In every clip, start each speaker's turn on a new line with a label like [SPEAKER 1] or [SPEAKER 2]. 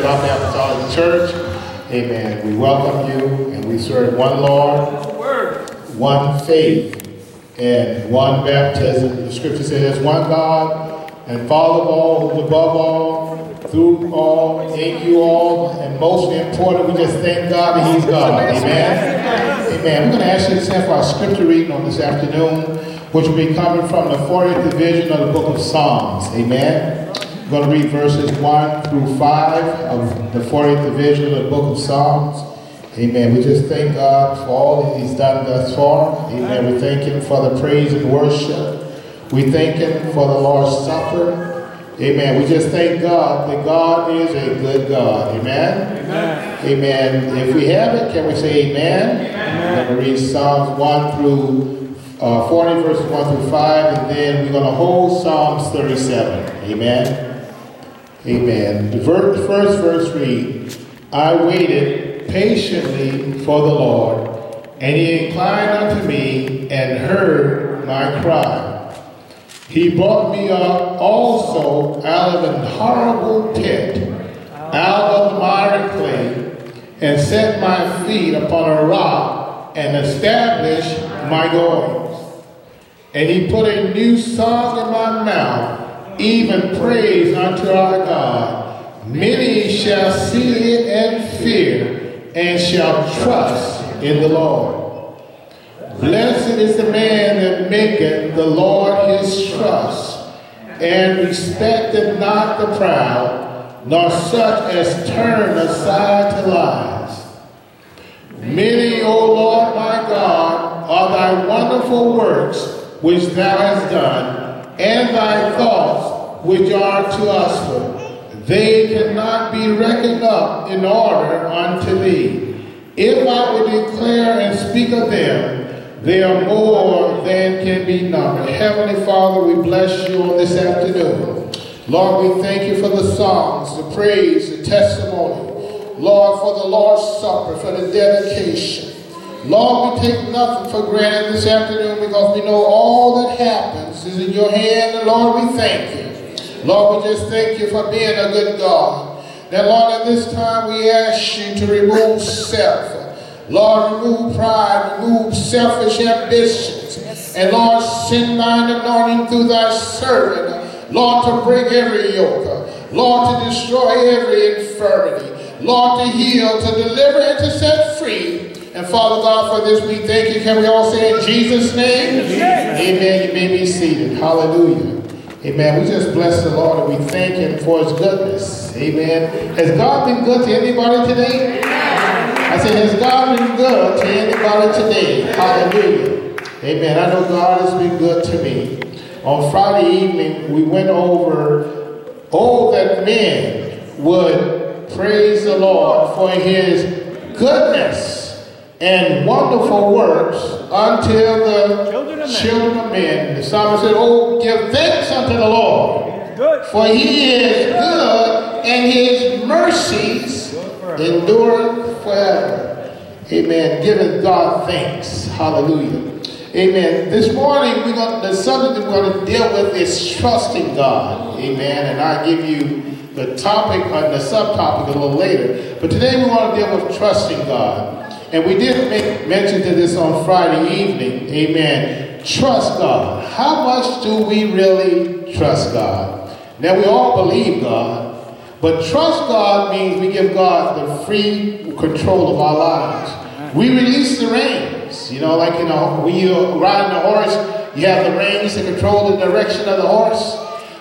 [SPEAKER 1] Rock Apostolic Church. Amen. We welcome you, and we serve one Lord, one faith, and one baptism. The scripture says, one God, and Father of all, who's above all, through all, in you all, and most important, we just thank God that He's God. Amen. Amen. We're going to ask you to stand for our scripture reading on this afternoon, which will be coming from the 40th division of the book of Psalms. Amen. We're going to read verses 1 through 5 of the 40th division of the book of Psalms. Amen. We just thank God for all that He's done thus far. Amen. We thank Him for the praise and worship. We thank Him for the Lord's Supper. Amen. We just thank God that God is a good God. Amen. Amen. Amen. If we have it, can we say amen? Amen. We're going to read Psalms 1 through 40, verses 1 through 5, and then we're going to hold Psalms 37. Amen. Amen. The first verse reads, I waited patiently for the Lord, and He inclined unto me and heard my cry. He brought me up also out of an horrible pit, out of the miry clay, and set my feet upon a rock, and established my goings. And He put a new song in my mouth, even praise unto our God. Many shall see it and fear, and shall trust in the Lord. Blessed is the man that maketh the Lord his trust, and respecteth not the proud, nor such as turn aside to lies. Many, O Lord my God, are thy wonderful works which thou hast done, and thy thoughts which are to usward. They cannot be reckoned up in order unto thee. If I would declare and speak of them, they are more than can be numbered. Heavenly Father, we bless you on this afternoon. Lord, we thank you for the songs, the praise, the testimony. Lord, for the Lord's Supper, for the dedication. Lord, we take nothing for granted this afternoon because we know all that happens is in your hand. And Lord, we thank you. Lord, we just thank you for being a good God. Now, Lord, at this time we ask you to remove self. Lord, remove pride, remove selfish ambitions. And Lord, send thine anointing through thy servant, Lord, to break every yoke. Lord, to destroy every infirmity. Lord, to heal, to deliver, and to set free. And Father God, for this we thank you. Can we all say in Jesus' name? Amen. You may be seated. Hallelujah. Amen. We just bless the Lord and we thank Him for His goodness. Amen. Has God been good to anybody today? I said, has God been good to anybody today? Hallelujah. Amen. I know God has been good to me. On Friday evening, we went over, that men would praise the Lord for His goodness and wonderful works until the children of men. The psalmist said, oh, give thanks unto the Lord, for He is good, and His mercies endure forever. Amen. Giving God thanks. Hallelujah. Amen. This morning, the subject we're going to deal with is trusting God. Amen. And I'll give you the topic and the subtopic a little later. But today we want to deal with trusting God. And we did make mention to this on Friday evening. Amen. Trust God. How much do we really trust God? Now, we all believe God, but trust God means we give God the free control of our lives. We release the reins. When you're riding a horse, you have the reins to control the direction of the horse.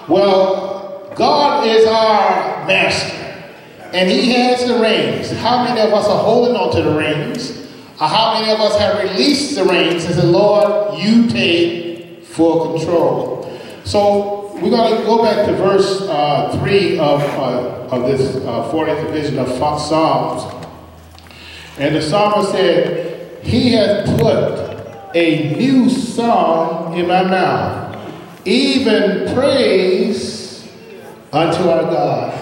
[SPEAKER 1] Well, God is our master. And He has the reins. How many of us are holding on to the reins? Or how many of us have released the reins and said, Lord, you take full control? So we're going to go back to verse 3 of this 40th division of Psalms. And the psalmist said, He has put a new song in my mouth, even praise unto our God.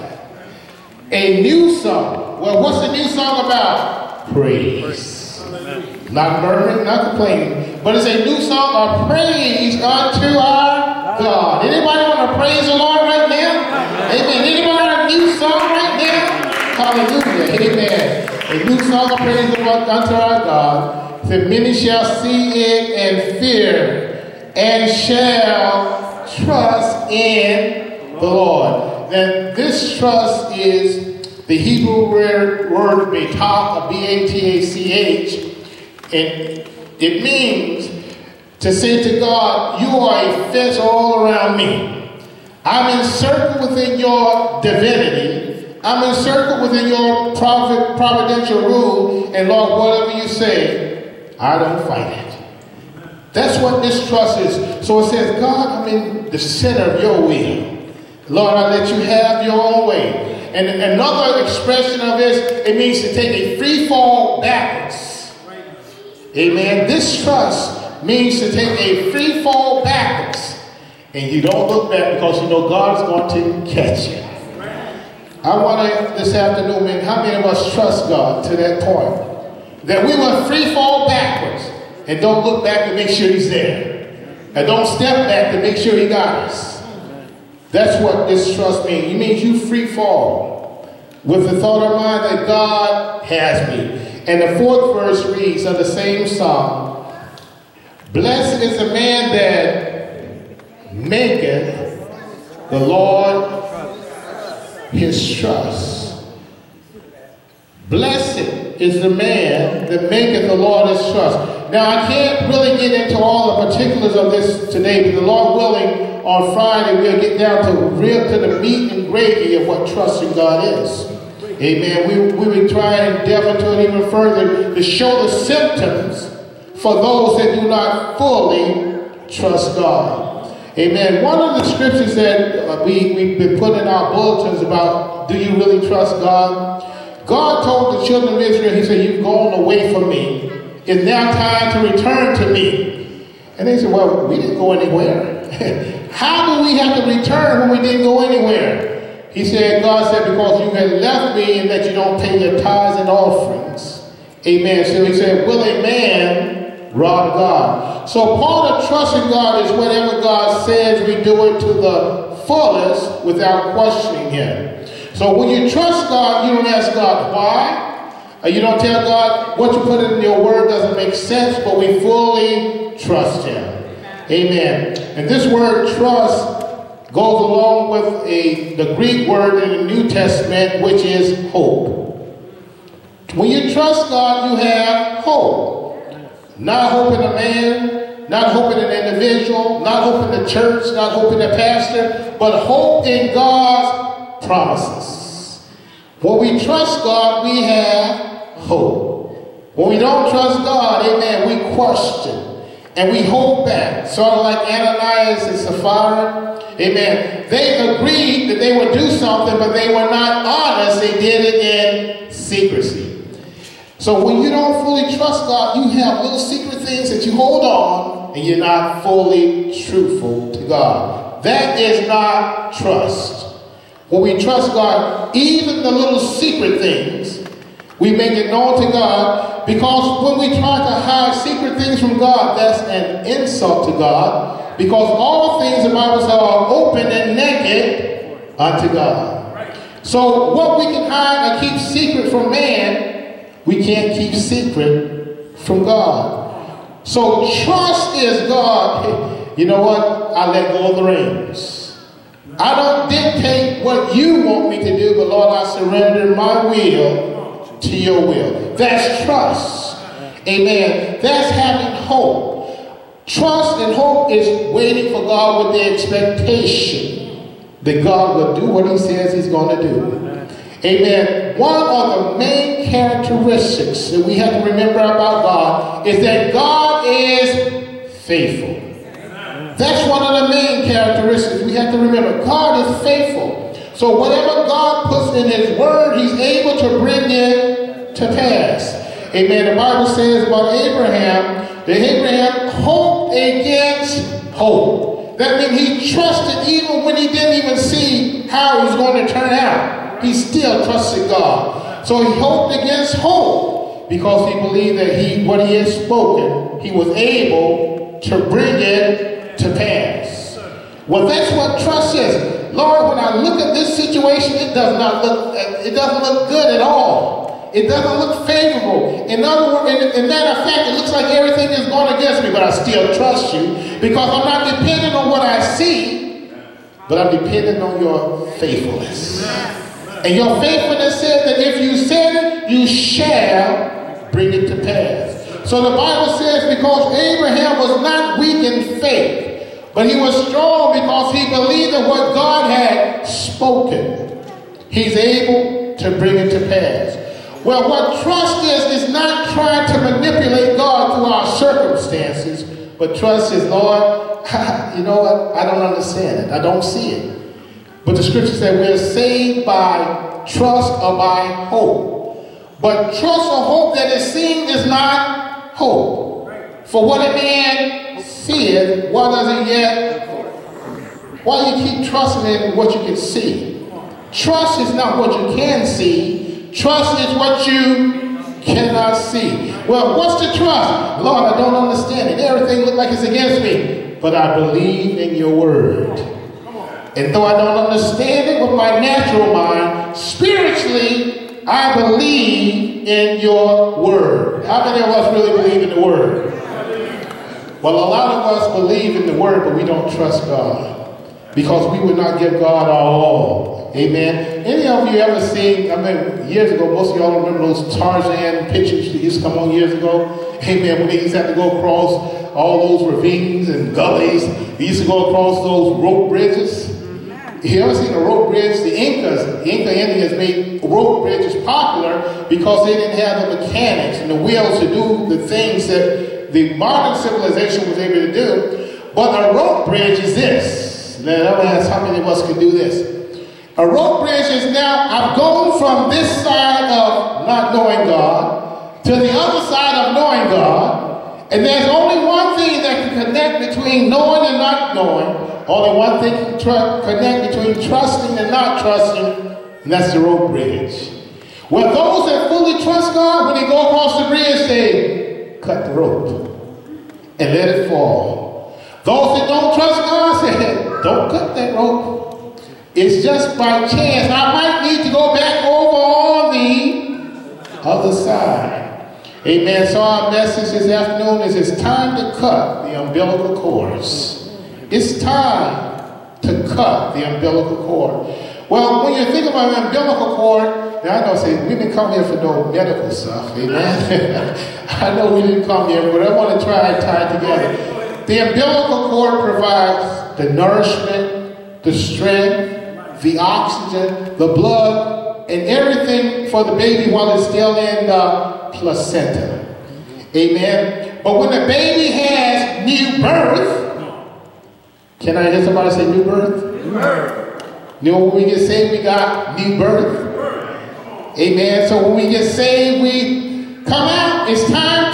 [SPEAKER 1] A new song. Well, what's the new song about? Praise. Not murmuring, not complaining. But it's a new song of praise unto our God. Anybody want to praise the Lord right now? Amen. Anybody want a new song right now? Hallelujah. Amen. A new song of praise unto our God. That many shall see it and fear and shall trust in the Lord. Then this trust is the Hebrew word betach, B-A-T-A-C-H, and it means to say to God, you are a fence all around me. I'm encircled within your divinity. I'm encircled within your providential rule. And Lord, whatever you say, I don't fight it. That's what this trust is. So it says, God, I'm in the center of your will. Lord, I let you have your own way. And another expression of this, it means to take a free fall backwards. Amen. This trust means to take a free fall backwards. And you don't look back because you know God's going to catch you. I want to, this afternoon, man, how many of us trust God to that point? That we will free fall backwards and don't look back to make sure he's there. And don't step back to make sure he got us. That's what this trust means. It means you free fall with the thought of mind that God has me. And the fourth verse reads of the same psalm, blessed is the man that maketh the Lord his trust. Blessed is the man that maketh the Lord his trust. Now, I can't really get into all the particulars of this today, but the Lord willing, on Friday, we'll get down to the meat and gravy of what trusting God is. Amen. We will try and delve into it even further to show the symptoms for those that do not fully trust God. Amen. One of the scriptures that we've been putting in our bulletins about, do you really trust God? God told the children of Israel, he said, you've gone away from me. It's now time to return to me. And they said, well, we didn't go anywhere. How do we have to return when we didn't go anywhere? He said, God said, because you had left me and that you don't pay your tithes and offerings. Amen. So he said, will a man rob God? So part of trusting God is whatever God says, we do it to the fullest without questioning him. So when you trust God, you don't ask God why. You don't tell God what you put in your word doesn't make sense, but we fully trust him. Amen. And this word trust goes along with the Greek word in the New Testament, which is hope. When you trust God, you have hope. Not hope in a man, not hope in an individual, not hope in the church, not hope in the pastor, but hope in God's promises. When we trust God, we have hope. When we don't trust God, amen, we question. And we hold back, sort of like Ananias and Sapphira. Amen. They agreed that they would do something, but they were not honest. They did it in secrecy. So when you don't fully trust God, you have little secret things that you hold on, and you're not fully truthful to God. That is not trust. When we trust God, even the little secret things, we make it known to God, because when we try to hide secret things from God, that's an insult to God, because all things, the Bible says, are open and naked unto God. So what we can hide and keep secret from man, we can't keep secret from God. So trust is God. Hey, you know what? I let go of the reins. I don't dictate what you want me to do, but Lord, I surrender my will to your will. That's trust. Amen. That's having hope. Trust and hope is waiting for God with the expectation that God will do what he says he's going to do. Amen. One of the main characteristics that we have to remember about God is that God is faithful. That's one of the main characteristics we have to remember. God is faithful. So whatever God puts in his word, he's able to bring it to pass. Amen. The Bible says about Abraham, that Abraham hoped against hope. That means he trusted even when he didn't even see how it was going to turn out. He still trusted God. So he hoped against hope because he believed that what he had spoken, he was able to bring it to pass. Well, that's what trust is. Lord, when I look at this situation, it doesn't look good at all. It doesn't look favorable. In other words, in matter of fact, it looks like everything is going against me, but I still trust you because I'm not dependent on what I see, but I'm dependent on your faithfulness. And your faithfulness said that if you said it, you shall bring it to pass. So the Bible says because Abraham was not weak in faith, but he was strong because he believed in what God had spoken, he's able to bring it to pass. Well, what trust is not trying to manipulate God through our circumstances, but trust is, Lord, you know what? I don't understand it. I don't see it. But the scripture said we're saved by trust or by hope. But trust or hope that is seen is not hope. For what a man seeth, what does he yet? Why do you keep trusting in what you can see? Trust is not what you can see. Trust is what you cannot see. Well, what's the trust? Lord, I don't understand it. Everything looks like it's against me. But I believe in your word. And though I don't understand it with my natural mind, spiritually, I believe in your word. How many of us really believe in the word? Well, a lot of us believe in the word, but we don't trust God because we would not give God our all. Amen. Any of you ever seen, years ago, most of y'all remember those Tarzan pictures that used to come on years ago? Amen. When they used to have to go across all those ravines and gullies, they used to go across those rope bridges. You ever seen a rope bridge? The Inca Indians made rope bridges popular because they didn't have the mechanics and the wheels to do the things that the modern civilization was able to do. But a rope bridge is this. Now, let me ask how many of us can do this. A rope bridge is now, I've gone from this side of not knowing God to the other side of knowing God. And there's only one thing that can connect between knowing and not knowing. Only one thing can connect between trusting and not trusting, and that's the rope bridge. Well, those that fully trust God, when they go across the bridge, they cut the rope and let it fall. Those that don't trust God say, don't cut that rope. It's just by chance. I might need to go back over on the other side. Amen. So our message this afternoon is it's time to cut the umbilical cords. It's time to cut the umbilical cord. Well, when you think about an umbilical cord, now I know say we didn't come here for no medical stuff, amen. I know we didn't come here, but I want to try and tie it together. The umbilical cord provides the nourishment, the strength, the oxygen, the blood, and everything for the baby while it's still in the placenta. Amen. But when the baby has new birth, can I hear somebody say new birth? New birth. You know, when we get saved, we got new birth. Amen. So when we get saved, we come out. It's time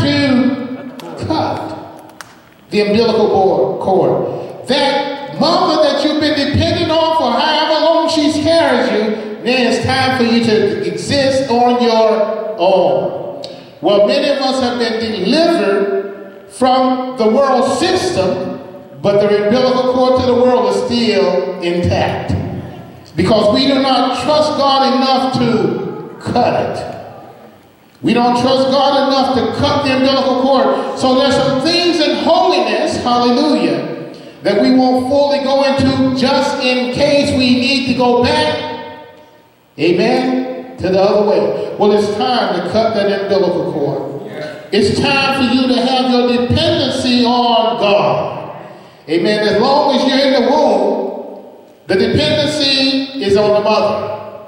[SPEAKER 1] to cut the umbilical cord. That mother that you've been dependent on for however long she's carried you, then it's time for you to exist on your own. Well, many of us have been delivered from the world system, but the umbilical cord to the world is still intact. Because we do not trust God enough to cut it. We don't trust God enough to cut the umbilical cord. So there's some things in holiness, hallelujah, that we won't fully go into just in case we need to go back, amen, to the other way. Well, it's time to cut that umbilical cord. It's time for you to have your dependency on God. Amen. As long as you're in the womb, the dependency is on the mother.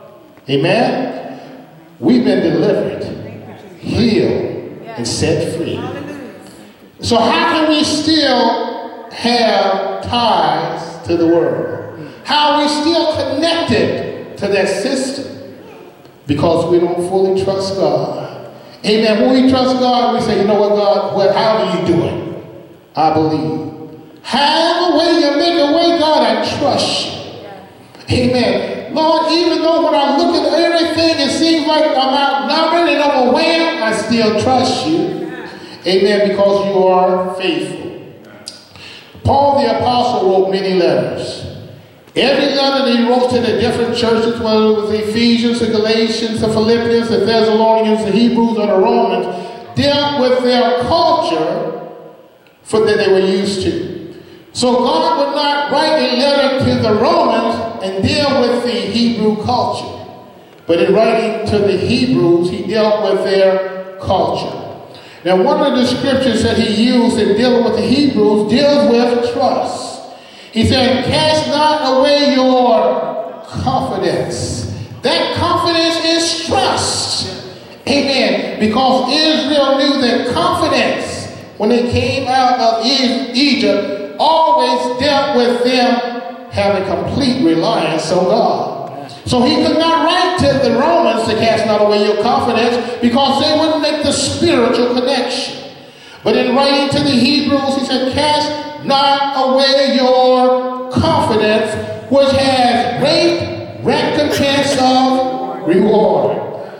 [SPEAKER 1] Amen. We've been delivered, healed, and set free. So how can we still have ties to the world? How are we still connected to that system? Because we don't fully trust God. Amen. When we trust God, we say, you know what, God, well, how are you doing? I believe. However way you make a way, God, I trust you. Amen. Lord, even though when I look at everything, it seems like I'm outnumbered and overwhelmed, I still trust you. Amen, because you are faithful. Paul the Apostle wrote many letters. Every letter that he wrote to the different churches, whether it was Ephesians, the Galatians, the Philippians, the Thessalonians, the Hebrews, or the Romans, dealt with their culture that they were used to. So God would not write a letter to the Romans and deal with the Hebrew culture. But in writing to the Hebrews, he dealt with their culture. Now, one of the scriptures that he used in dealing with the Hebrews deals with trust. He said, cast not away your confidence. That confidence is trust. Amen. Because Israel knew that confidence, when they came out of Egypt, always dealt with them having complete reliance on God. So he could not write to the Romans to cast not away your confidence because they wouldn't make the spiritual connection. But in writing to the Hebrews, he said, cast not away your confidence, which has great recompense of reward.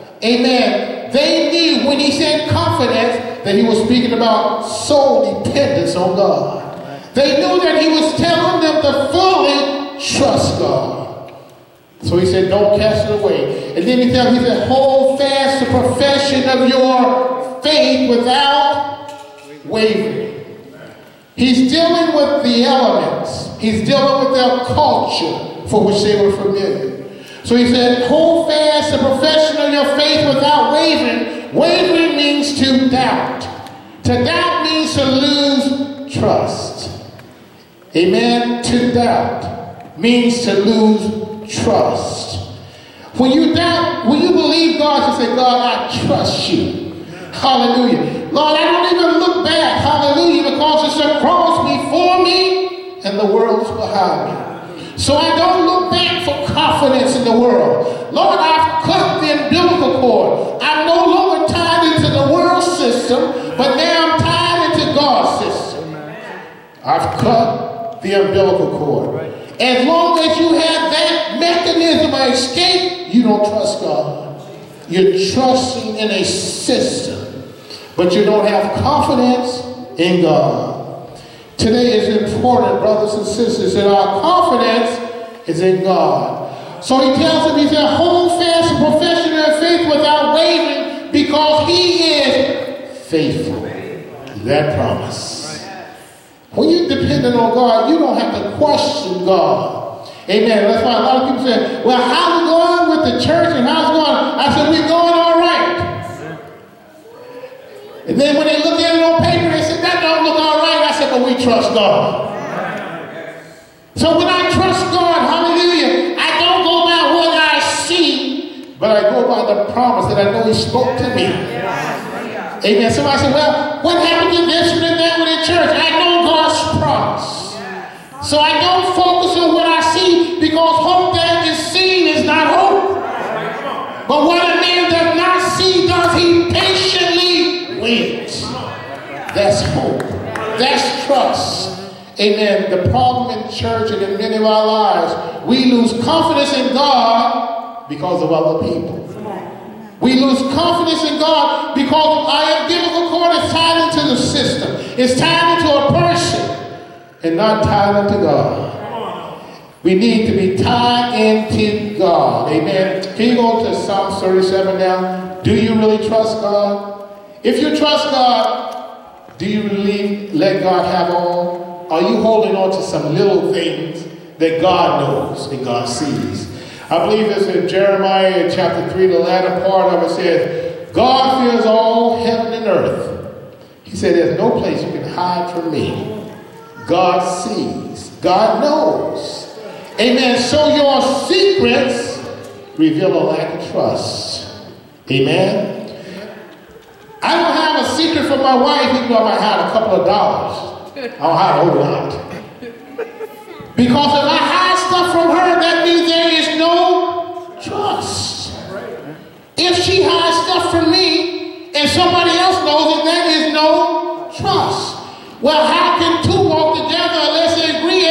[SPEAKER 1] Amen. They knew when he said confidence that he was speaking about sole dependence on God. They knew that he was telling them to fully trust God. So he said, don't cast it away. And then he said, hold fast the profession of your faith without wavering. He's dealing with the elements. He's dealing with their culture for which they were familiar. So he said, hold fast the profession of your faith without wavering. Wavering means to doubt. To doubt means to lose trust. Amen? To doubt means to lose trust. When you doubt, when you believe God, you say, God, I trust you. Hallelujah. Lord, I don't even look back. Hallelujah. Because it's a cross before me and the world is behind me. So I don't look back for confidence in the world. Lord, I've cut the umbilical cord. I'm no longer tied into the world system, but now I'm tied into God's system. I've cut the umbilical cord. As long as you have that mechanism of escape, you don't trust God. You're trusting in a system, but you don't have confidence in God. Today is important, brothers and sisters, that our confidence is in God. So he tells them, he said, hold fast the profession of faith without wavering, because he is faithful. That promise. When you're dependent on God, you don't have to question God. Amen. That's why a lot of people say, well, how's it going with the church and how's it going? I said, we're going all right. And then when they look at it on paper, they said, that don't look all right. I said, but we trust God. So when I trust God, hallelujah, I don't go by what I see, but I go by the promise that I know he spoke to me. Amen. Somebody said, well, what happened to this and that with the church? I know God's promise. So I don't focus on what I see, because hope that is seen is not hope. But what a man does not see, does he patiently wait. That's hope. That's trust. Amen. The problem in church and in many of our lives, we lose confidence in God because of other people. We lose confidence in God because our umbilical cord is tied into the system. It's tied into a person and not tied into God. We need to be tied into God. Amen. Can you go to Psalm 37 now? Do you really trust God? If you trust God, do you really let God have all? Are you holding on to some little things that God knows and God sees? I believe it's in Jeremiah chapter 3, the latter part of it says, God fills all heaven and earth. He said, there's no place you can hide from me. God sees. God knows. Amen. So your secrets reveal a lack of trust. Amen. I don't have a secret from my wife, even though I might hide a couple of dollars. I don't hide a whole lot. Because if I hide stuff from her, that means there is no trust. If she hides stuff from me and somebody else knows it, there is no trust. Well, how can two walk together unless they agree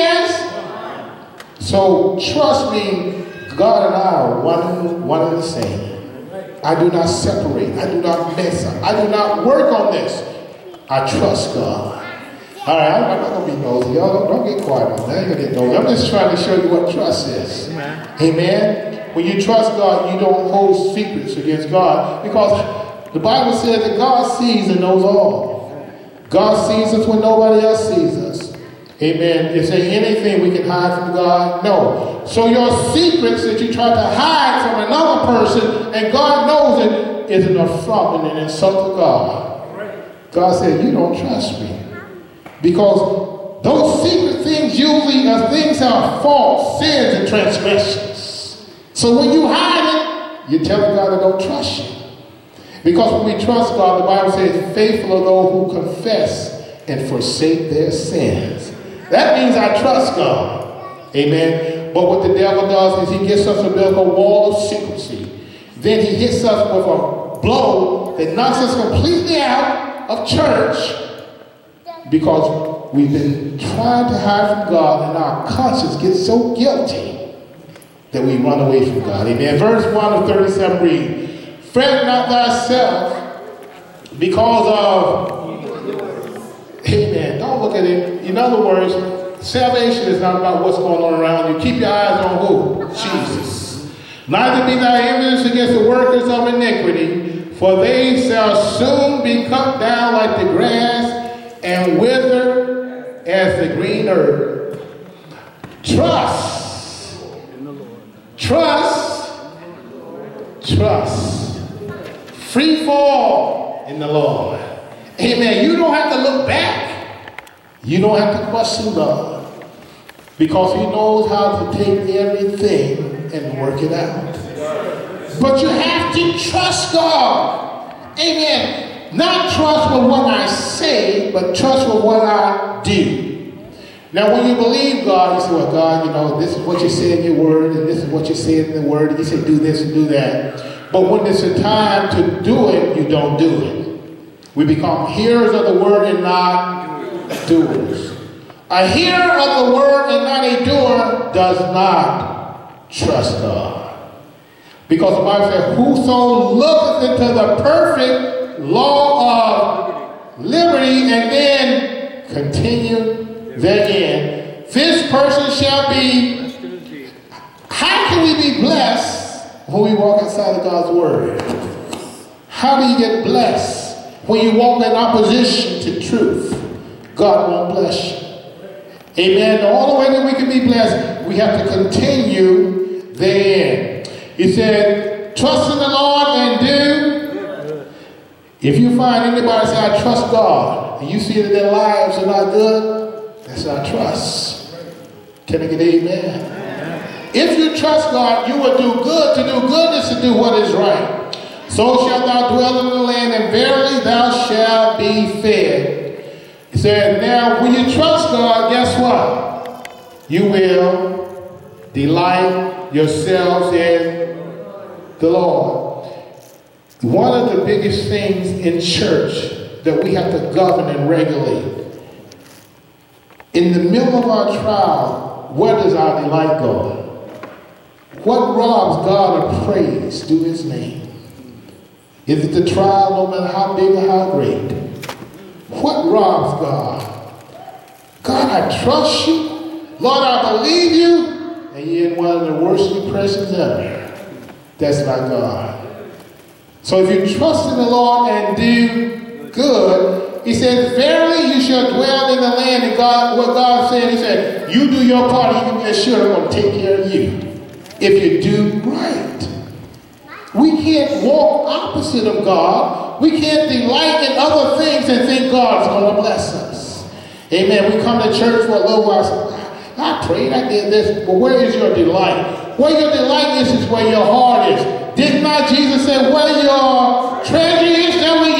[SPEAKER 1] as? So trust me, God and I are one and the same. I do not separate. I do not mess up. I do not work on this. I trust God. All right, I'm not going to be nosy. Y'all don't get quiet on that. You're going to get nosy. I'm just trying to show you what trust is. Amen. When you trust God, you don't hold secrets against God, because the Bible says that God sees and knows all. God sees us when nobody else sees us. Amen. Is there anything we can hide from God? No. So your secrets that you try to hide from another person and God knows it is an affront and an insult to God. God said, you don't trust me. Because those secret things usually are things that are false, sins, and transgressions. So when you hide it, you're telling God I don't trust you. Because when we trust God, the Bible says, faithful are those who confess and forsake their sins. That means I trust God. Amen. But what the devil does is he gets us to build a wall of secrecy. Then he hits us with a blow that knocks us completely out of church, because we've been trying to hide from God and our conscience gets so guilty that we run away from God. Amen. Verse 1 of 37 reads, fret not thyself because of, amen, don't look at it. In other words, salvation is not about what's going on around you. Keep your eyes on who? Jesus. Neither be thy envious against the workers of iniquity, for they shall soon be cut down like the grass and wither as the green herb. Trust. Trust. Trust. Free fall in the Lord. Amen. You don't have to look back. You don't have to question God, because he knows how to take everything and work it out. But you have to trust God. Amen. Not trust with what I say, but trust with what I do. Now, when you believe God, you say, well, God, you know, this is what you say in your word, and this is what you say in the word, and you say do this and do that. But when it's a time to do it, you don't do it. We become hearers of the word and not doers. A hearer of the word and not a doer does not trust God. Because the Bible says, whoso looketh into the perfect law of liberty and then continue therein, this person shall be. How can we be blessed when we walk inside of God's word? How do you get blessed when you walk in opposition to truth? God won't bless you. Amen. The only way that we can be blessed, we have to continue therein. He said, trust in the Lord and do. If you find anybody say, I trust God, and you see that their lives are not good, that's not trust. Can I get amen? If you trust God, you will do good, to do goodness, to do what is right. So shalt thou dwell in the land, and verily thou shalt be fed. He said, now when you trust God, guess what? You will delight yourselves in the Lord. One of the biggest things in church that we have to govern and regulate, in the middle of our trial, where does our delight go? What robs God of praise due his name? Is it the trial, no matter how big or how great? What robs God? God, I trust you. Lord, I believe you. And you're in one of the worst depressions ever. That's not God. So if you trust in the Lord and do good, he said, verily you shall dwell in the land. And God, what God said, he said, you do your part, you can be sure I'm going to take care of you. If you do right. We can't walk opposite of God. We can't delight in other things and think God's going to bless us. Amen. We come to church for a little while. I prayed, I did this. But where is your delight? Where your delight is where your heart is. Did not Jesus say, where your treasure is, there will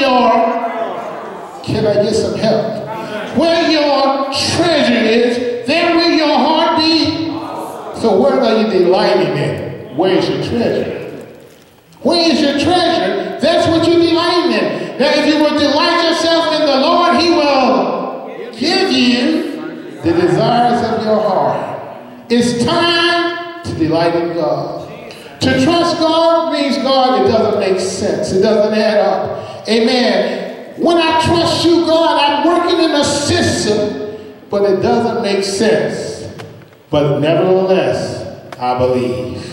[SPEAKER 1] your... Can I get some help? Where your treasure is, there will your heart be. So where are you delighting in? Where is your treasure? Where is your treasure? That's what you're delighting in. Now if you will delight yourself in the Lord, he will give you the desires of your heart. It's time to delight in God. To trust God means, God, it doesn't make sense. It doesn't add up. Amen. when I trust you, God, I'm working in a system, but it doesn't make sense. But nevertheless, I believe.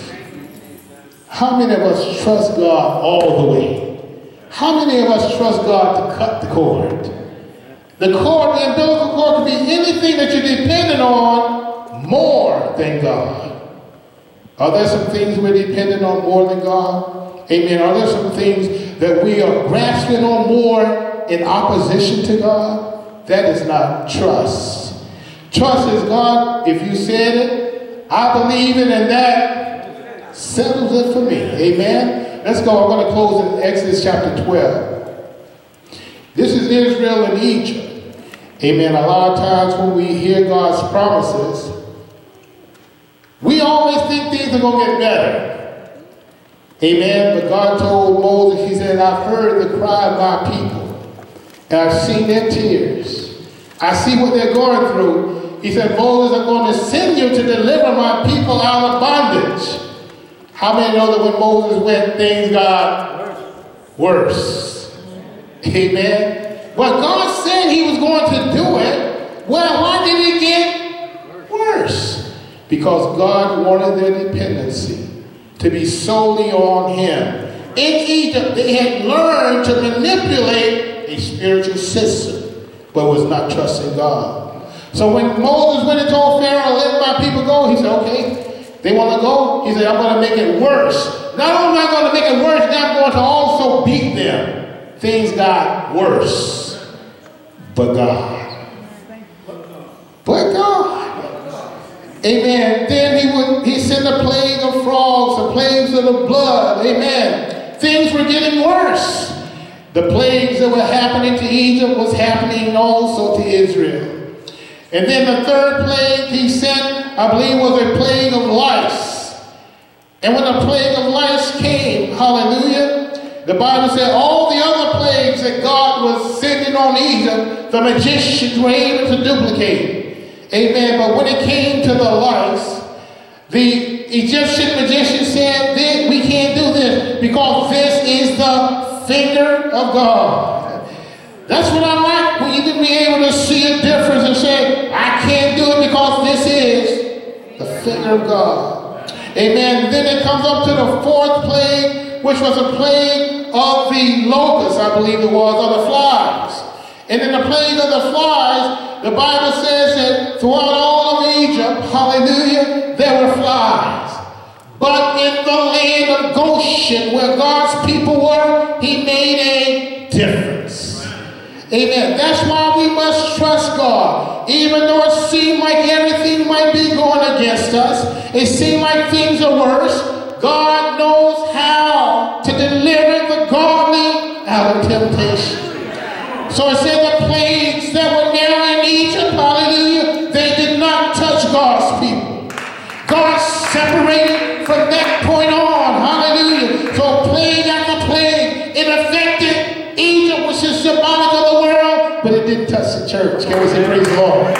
[SPEAKER 1] How many of us trust God all the way? How many of us trust God to cut the cord? The cord, the umbilical cord, can be anything that you're dependent on more than God. Are there some things we're dependent on more than God? Amen. Are there some things that we are grasping on more in opposition to God? That is not trust. Trust is God, if you said it, I believe it, and that settles it for me. Amen. Let's go. I'm going to close in Exodus chapter 12. This is Israel and Egypt. Amen. A lot of times when we hear God's promises, we always think things are going to get better. Amen. But God told Moses, he said, I've heard the cry of my people, and I've seen their tears. I see what they're going through. He said, Moses, I'm going to send you to deliver my people out of bondage. How many know that when Moses went, things got worse? Amen. But God said he was going to do it. Well, why did it get worse? Because God wanted their dependency to be solely on him. In Egypt, they had learned to manipulate a spiritual system, but was not trusting God. So when Moses went and told Pharaoh, let my people go, he said, okay, they want to go? He said, I'm going to make it worse. Not only am I going to make it worse, now I'm going to also beat them. Things got worse. But God. But God. Amen. Then he sent a plague of frogs, the plagues of the blood. Amen. Things were getting worse. The plagues that were happening to Egypt was happening also to Israel. And then the third plague he sent, I believe, was a plague of lice. And when the plague of lice came, hallelujah, the Bible said all the other plagues that God was sending on Egypt, the magicians were able to duplicate. Amen. But when it came to the lice, the Egyptian magician said, we can't do this because this is the finger of God. That's what I like, when you can be able to see a difference and say, I can't do it because this is the finger of God. Amen. Then it comes up to the fourth plague, which was a plague of the locusts, I believe it was, or the flies. And in the plague of the flies, the Bible says that throughout all of Egypt, hallelujah, there were flies. But in the land of Goshen, where God's people were, he made a difference. Amen. That's why we must trust God. Even though it seemed like everything might be going against us, it seemed like things are worse, God knows how to deliver the godly out of temptation. So it said the plagues that were now in Egypt, hallelujah, they did not touch God's people. God separated from that point on, hallelujah. So plague after plague, it affected Egypt, which is symbolic of the world, but it didn't touch the church. Can we say praise the Lord?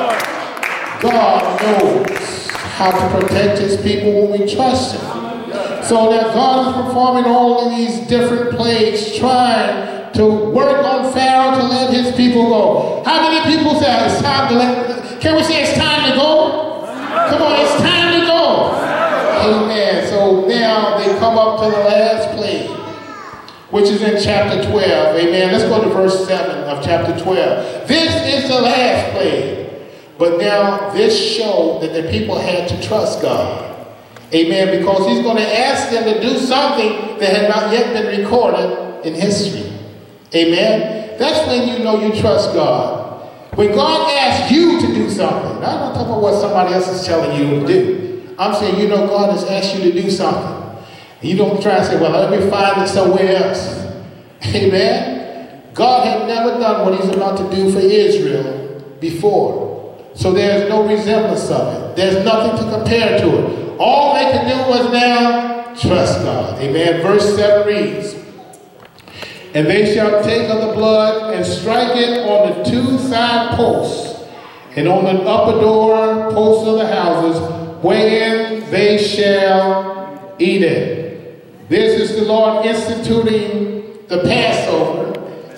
[SPEAKER 1] God knows how to protect his people when we trust him. So that God is performing all of these different plagues, trying to work on Pharaoh to let his people go. How many people say it's time to let, can we say it's time to go? Come on, it's time to go. Amen. So now they come up to the last plague, which is in chapter 12. Amen. Let's go to verse 7 of chapter 12. This is the last plague. But now this showed that the people had to trust God. Amen. Because he's going to ask them to do something that had not yet been recorded in history. Amen. That's when you know you trust God. When God asks you to do something, I'm not talking about what somebody else is telling you to do. I'm saying, you know, God has asked you to do something. You don't try and say, well, let me find it somewhere else. Amen. God had never done what he's about to do for Israel before. So there's no resemblance of it. There's nothing to compare to it. All they could do was now trust God. Amen. Verse 7 reads, and they shall take of the blood and strike it on the two side posts and on the upper door posts of the houses, wherein they shall eat it. This is the Lord instituting the Passover.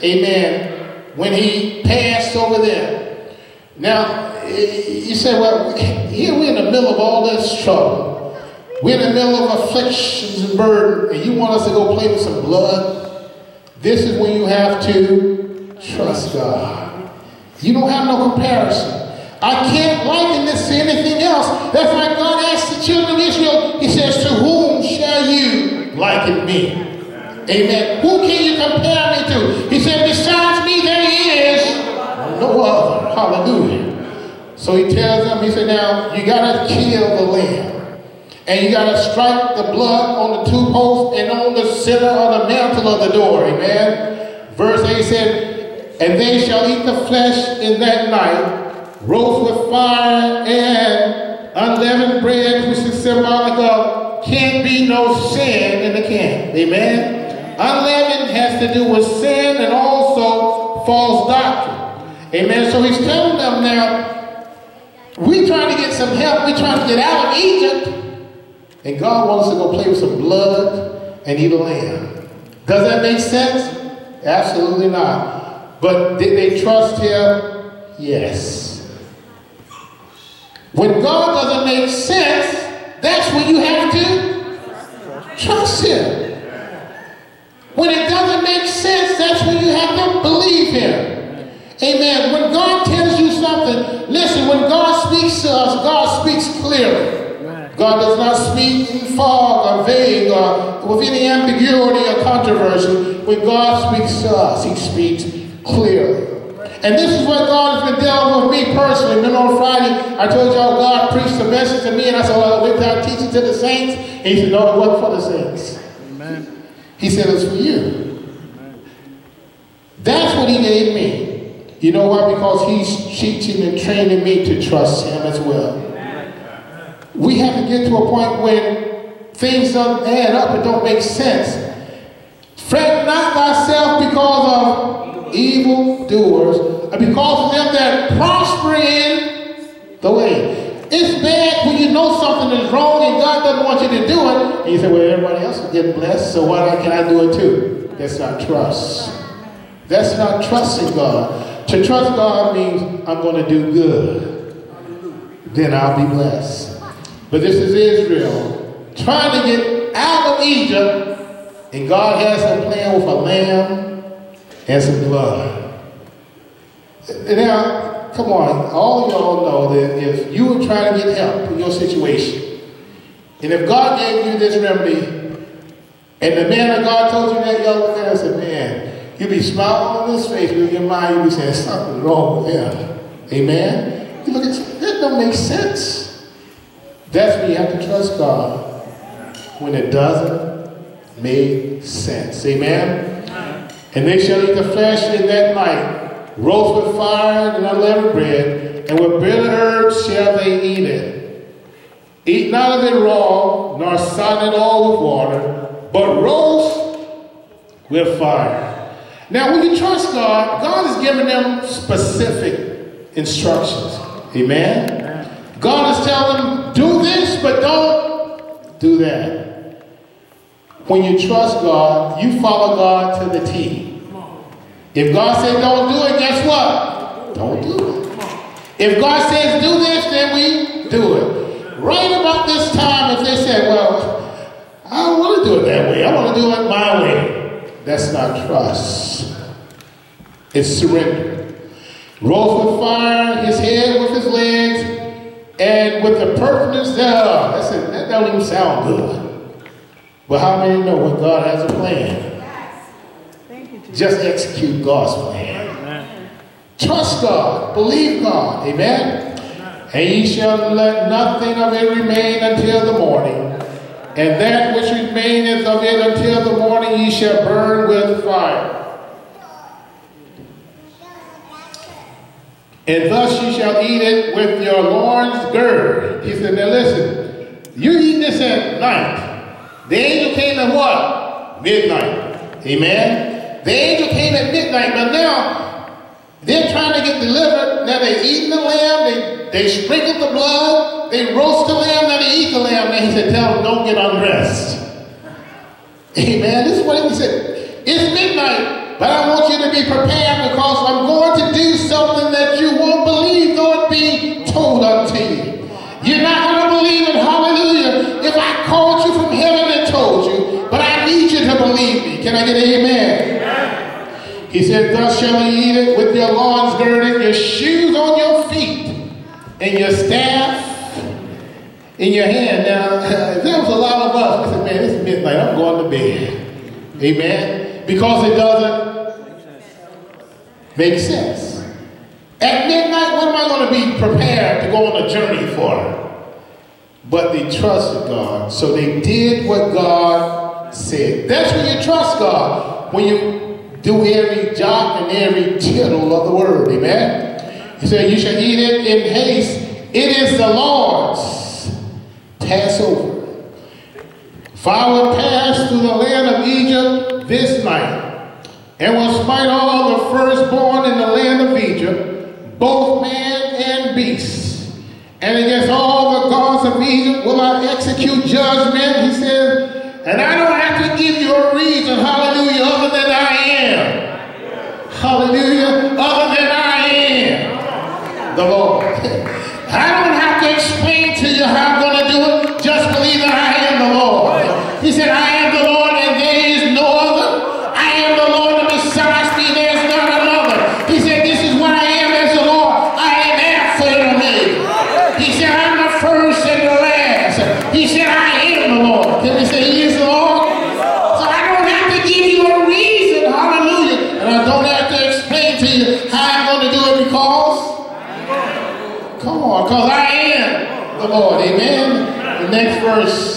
[SPEAKER 1] amen, when he passed over there. Now, you say, well, here we're in the middle of all this trouble. We're in the middle of afflictions and burden, and you want us to go play with some blood? This is when you have to trust God. You don't have no comparison. I can't liken this to anything else. That's why God asked the children of Israel, he says, to whom shall you liken me? Amen. Who can you compare me to? He said, besides me there is no other. Hallelujah. So he tells them, he said, now you got to kill the lamb. And you got to strike the blood on the two posts and on the center of the mantle of the door. Amen. Verse 8 said, and they shall eat the flesh in that night, roast with fire and unleavened bread, which is symbolic of can't be no sin in the camp. Amen. Unleavened has to do with sin and also false doctrine. Amen. So he's telling them now, we're trying to get some help. We're trying to get out of Egypt. And God wants us to go play with some blood and eat a lamb. Does that make sense? Absolutely not. But did they trust him? Yes. When God doesn't make sense, that's when you have to trust him. When it doesn't make sense, that's when you have to believe him. Amen. When God tells you something, listen, when God speaks to us, God speaks clearly. God does not speak in fog or vague or with any ambiguity or controversy. When God speaks to us, he speaks clearly. And this is what God has been dealing with me personally. Then on Friday, I told y'all God preached a message to me, and I said, well, I went down teaching to the saints. And he said, no, it wasn't for the saints. Amen. He said, it's for you. Amen. That's what he gave me. You know why? Because he's teaching and training me to trust him as well. We have to get to a point when things don't add up and don't make sense. Fret not thyself because of evil doers, and because of them that prosper in the way. It's bad when you know something is wrong and God doesn't want you to do it. And you say, well, everybody else is getting blessed, so why can I do it too? That's not trust. That's not trusting God. To trust God means I'm going to do good. Then I'll be blessed. But this is Israel trying to get out of Egypt, and God has a plan with a lamb and some blood. Now, come on, all of y'all know that if you were trying to get help in your situation, and if God gave you this remedy, and the man of God told you that, y'all man said, man, you'd be smiling on his face, but in your mind you'd be saying, something's wrong with him. Amen? You look at you, that don't make sense. That's when you have to trust God when it doesn't make sense. Amen? And they shall eat the flesh in that night, roast with fire and unleavened bread, and with bitter herbs shall they eat it. Eat not of it raw, nor sodden it all with water, but roast with fire. Now, when you trust God, God is giving them specific instructions. Amen? God is telling them, do this, but don't do that. When you trust God, you follow God to the T. If God says don't do it, guess what? Don't do it. If God says do this, then we do it. Right about this time, if they say, well, I don't want to do it that way. I want to do it my way. That's not trust. It's surrender. Roast with fire, his head with his legs, and with the purpose thereof. That don't even sound good. But how many know when God has a plan? Just execute God's plan. Amen. Trust God. Believe God. Amen. And ye shall let nothing of it remain until the morning. And that which remaineth of it until the morning ye shall burn with fire. And thus ye shall eat it with your loins girded. He said, now listen, you're eating this at night. The angel came at what? Midnight. Amen? The angel came at midnight, but now they're trying to get delivered. Now they're eating the lamb, they sprinkled the blood, they roast the lamb, now they eat the lamb. Now he said, tell them don't get undressed. Amen? This is what he said. It's midnight. But I want you to be prepared because I'm going to do something that you won't believe, though it be told unto you. You're not going to believe it, hallelujah, if I called you from heaven and told you, but I need you to believe me. Can I get an amen? Amen. He said, thus shall you eat it with your loins girded, your shoes on your feet, and your staff in your hand. Now, if there was a lot of us, I said, man, it's midnight, I'm going to bed. Amen? Because it doesn't make sense. At midnight, what am I going to be prepared to go on a journey for? But they trusted God, so they did what God said. That's when you trust God, when you do every jot and every tittle of the word. Amen? He said, you shall eat it in haste. It is the Lord's Passover. For I will pass through the land of Egypt this night, and will smite all the firstborn in the land of Egypt, both man and beast. And against all the gods of Egypt will I execute judgment, he says, and I don't have to give you a reason, hallelujah, other than I am. Hallelujah, other than I am the Lord. I don't have to explain to you how I'm going to do it. Just believe that I am the Lord. He said, I am the Lord and there is no other. I am the Lord and besides me there is none another. He said, this is what I am as the Lord. I am Alpha and Omega. He said, I'm the first and the last. He said, I am the Lord. Can we say he is the Lord? So I don't have to give you a reason. Hallelujah. And I don't have to explain to you how I'm going to do it because come on, because I am the Lord. Amen. The next verse.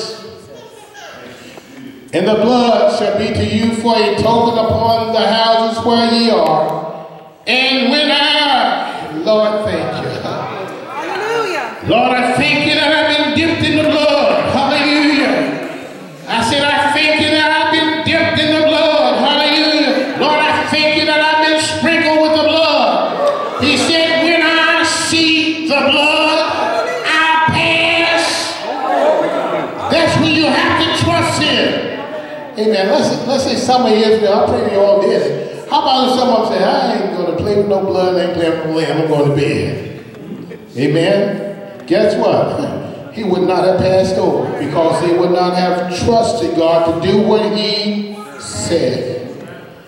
[SPEAKER 1] And the blood shall be to you for a token upon the houses where ye are. And when Lord, thank you. Hallelujah. Lord, I thank you that I've been dipped in the blood. Hallelujah. I said, I thank you that I've been dipped in the blood. Hallelujah. Lord, I thank you that I've been sprinkled with the blood. He said, when I see the blood, I pass. That's when you have to trust him. Amen. Let's say some of you, I pray you all did. How about if someone say, I ain't going to play with no blood, I ain't playing with no lamb, I'm going to bed. Amen. Guess what? He would not have passed over because he would not have trusted God to do what he said.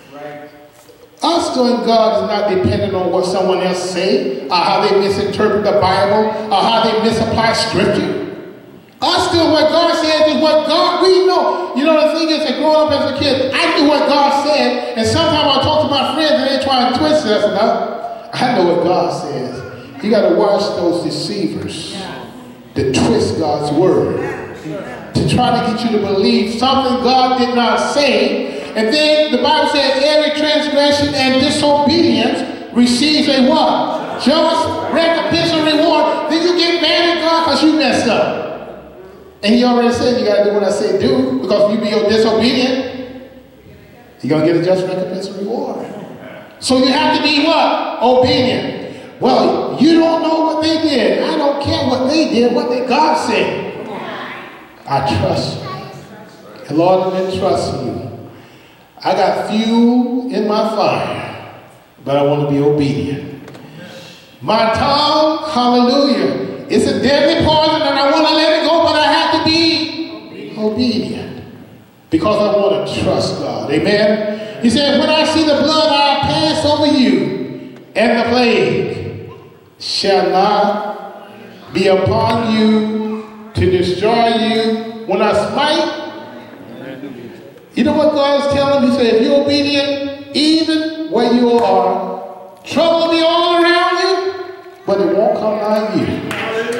[SPEAKER 1] Us doing God is not dependent on what someone else say, or how they misinterpret the Bible, or how they misapply scripture. Us doing what God says is what God, we know. You know, the thing is that growing up as a kid, I knew what God said, and sometimes I talk to my friends and they try and twist it. I said, no, I know what God says. You got to watch those deceivers that twist God's word to try to get you to believe something God did not say. And then the Bible says every transgression and disobedience receives a what? Just recompense and reward. Then you get mad at God because you messed up. And he already said you got to do what I say do, because if you be disobedient, you're going to get a just recompense and reward. So you have to be what? Obedient. Well, you don't know what they did. I don't care what they did, what did God said. I trust you. And Lord, I'm entrusting you. I got fuel in my fire, but I want to be obedient. My tongue, hallelujah, it's a deadly poison and I want to let it go, but I have to be obedient because I want to trust God. Amen. He said, when I see the blood, I'll pass over you, and the plague shall not be upon you to destroy you when I smite. You know what God is telling him? He said, if you're obedient, even where you are, trouble will be all around you, but it won't come nigh you.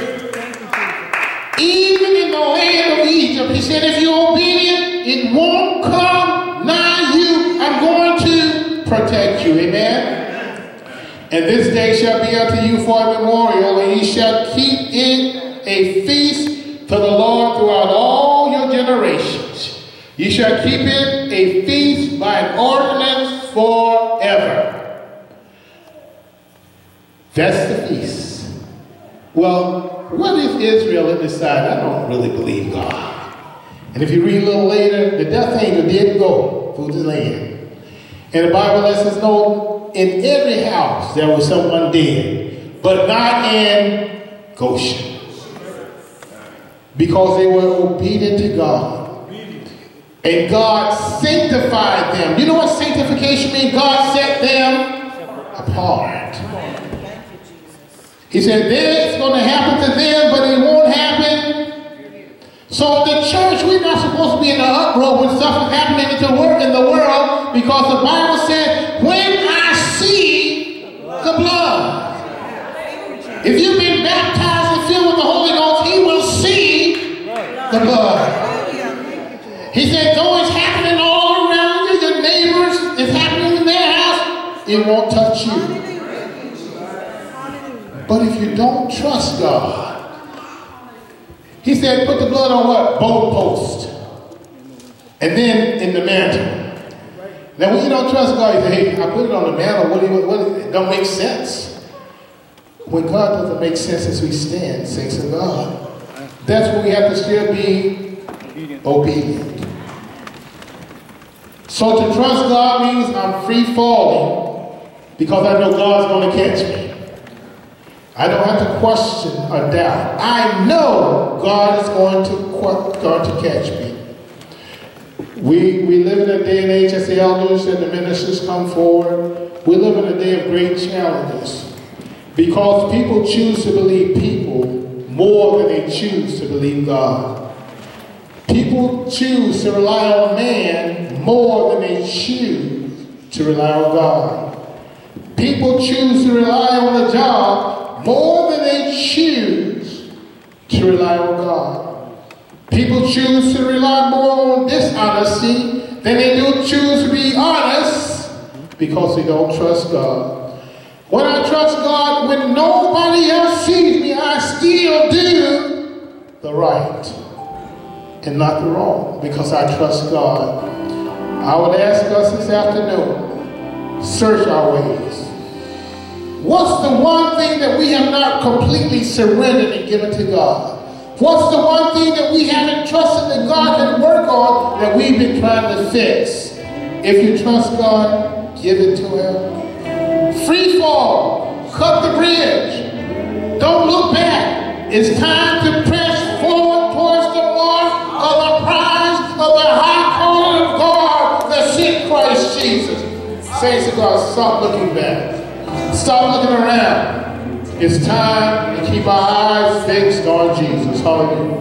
[SPEAKER 1] Even in the land of Egypt, he said, if you're obedient, it won't come nigh you. I'm going to protect you. Amen. And this day shall be unto you for a memorial, and ye shall keep it a feast to the Lord throughout all your generations. Ye shall keep it a feast by an ordinance forever. That's the feast. Well, what if Israel had decided, I don't really believe God? And if you read a little later, the death angel did go through the land. And the Bible lets us know in every house there was someone dead, but not in Goshen. Because they were obedient to God. And God sanctified them. You know what sanctification means? God set them apart. He said, this is going to happen to them, but it won't happen. So the church, we're not supposed to be in the uproar when stuff is happening in the world, because the Bible said, when I see the blood. If you've been baptized and filled with the Holy Ghost, he will see the blood. He said, though it's happening all around you, your neighbors, it's happening in their house, it won't touch you. But if you don't trust God, he said, put the blood on what? Both posts. And then in the mantle. Now, when you don't trust God, you say, hey, I put it on the mantle. It don't make sense. When God doesn't make sense as we stand, saints of God, that's when we have to still be obedient. So to trust God means I'm free falling because I know God's going to catch me. I don't have to question or doubt. I know God is going to catch me. We live in a day and age as the elders and the ministers come forward. We live in a day of great challenges because people choose to believe people more than they choose to believe God. People choose to rely on man more than they choose to rely on God. People choose to rely on the job more than they choose to rely on God. People choose to rely more on dishonesty than they do choose to be honest because they don't trust God. When I trust God, when nobody else sees me, I still do the right and not the wrong because I trust God. I would ask us this afternoon, search our ways. What's the one thing that we have not completely surrendered and given to God? What's the one thing that we haven't trusted that God can work on that we've been trying to fix? If you trust God, give it to Him. Free fall. Cut the bridge. Don't look back. It's time to press forward towards the mark of the prize of the high calling of God that's in Christ Jesus. Saints of God, stop looking back. Stop looking around. It's time to keep our eyes fixed on Jesus. Hallelujah.